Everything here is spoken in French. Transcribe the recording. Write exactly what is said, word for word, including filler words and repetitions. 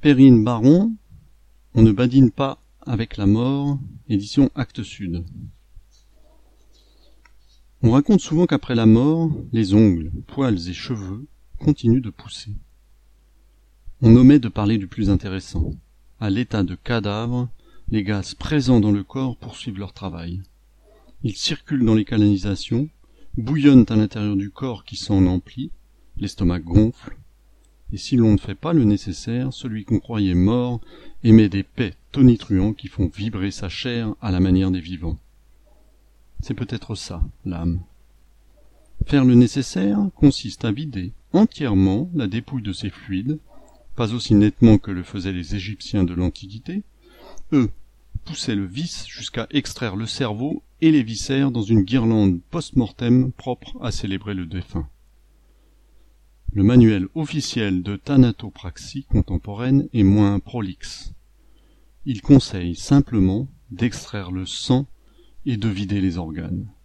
Perrine Baron, On ne badine pas avec la mort, édition Actes Sud. On raconte souvent qu'après la mort, les ongles, poils et cheveux continuent de pousser. On omet de parler du plus intéressant. À l'état de cadavre, les gaz présents dans le corps poursuivent leur travail. Ils circulent dans les canalisations, bouillonnent à l'intérieur du corps qui s'en emplit, l'estomac gonfle, et si l'on ne fait pas le nécessaire, celui qu'on croyait mort émet des pets tonitruants qui font vibrer sa chair à la manière des vivants. C'est peut-être ça, l'âme. Faire le nécessaire consiste à vider entièrement la dépouille de ses fluides, pas aussi nettement que le faisaient les Égyptiens de l'Antiquité. Eux poussaient le vice jusqu'à extraire le cerveau et les viscères dans une guirlande post-mortem propre à célébrer le défunt. Le manuel officiel de thanatopraxie contemporaine est moins prolixe. Il conseille simplement d'extraire le sang et de vider les organes.